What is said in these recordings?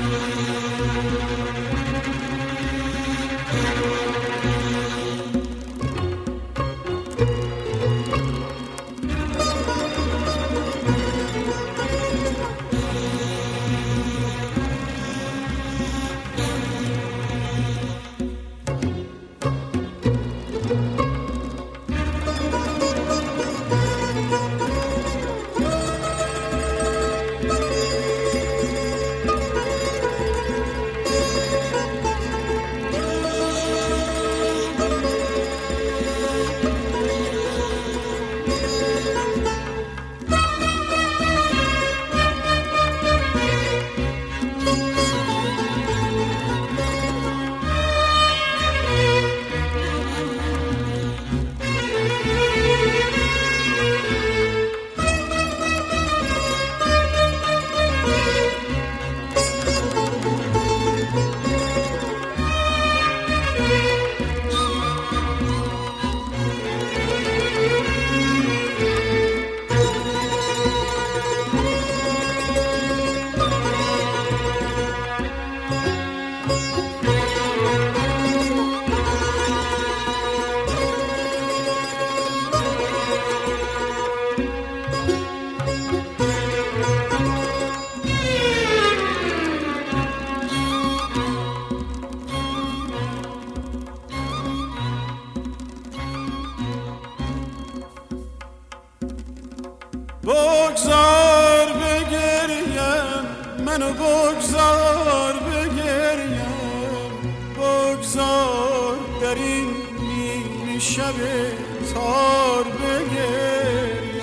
بگذار بگریم منو بگذار بگریم بگذار در این نیمه شب تار بگریم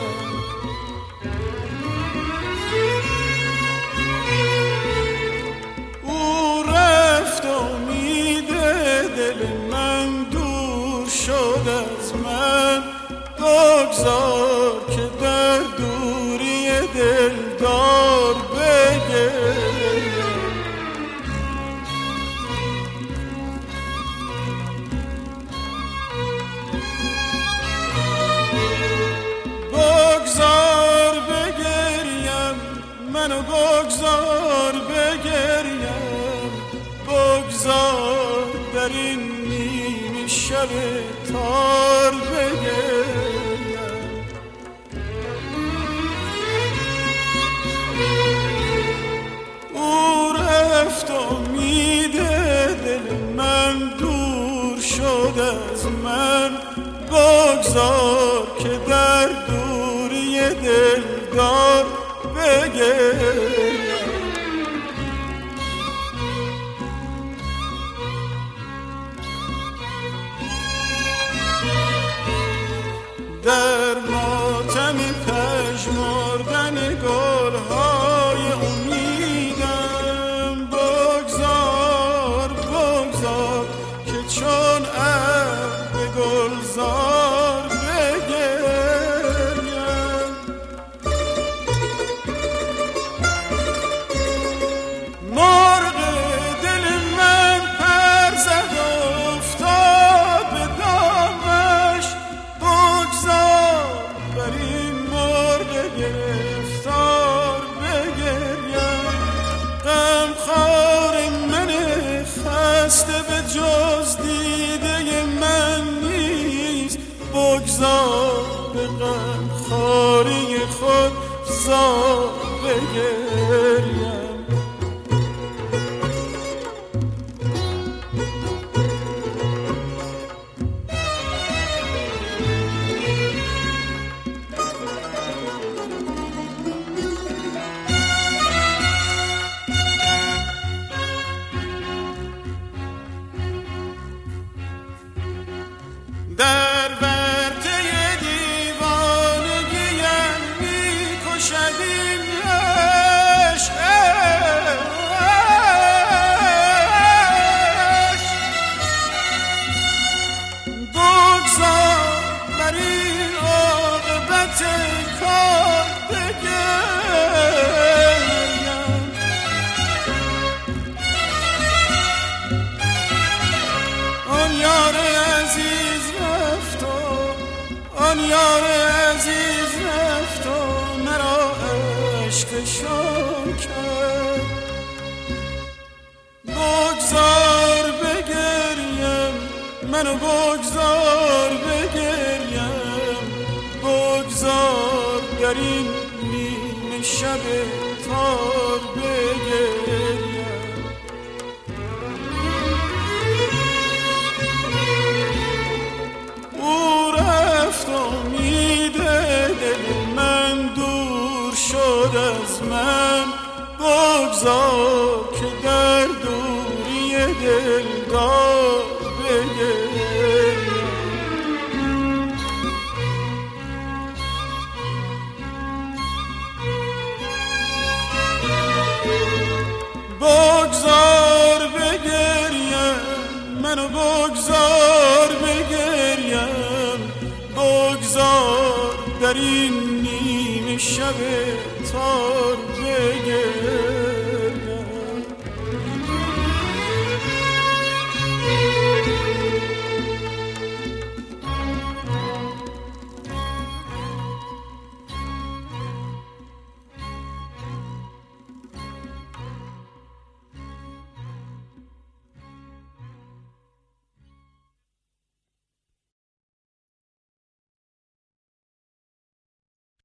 او رفت امید دل من دور شد از من بگذار که در دوری دلدار بگریم بگذار بگریم منو بگذار بگریم بگذار در این نیمه شب تار بگریم رفت امید دل من دور شد از من بگذار که در دوری دلدار بگریم در ماتم پژمردن گلهای امیدم بگذار بگذار که چون ابر به گلزار بگریم مرغ دل من پر زد افتاد به دامش بگذار بر این مرغ گرفتار بگریم غمخوار من خسته به جز دیده من نیست بگذار به غمخواری خود زار بگریم در ورطه دیوانگیم می‌کشد این عشق بگذار بر این عاقبت کار بگریم آن یار عزیز آن یار عزیز رفت و مرا عشقشان کرد منو بگذار بگریم، بگذار در این نیمه شب تار بگریم. او رفت امیده دل من دور شد از من، بگذار که در دوری دلدار بگریم. بگذار بگریم، منو بگذار بگریم، بگذار در این نیمه شب تار بگریم.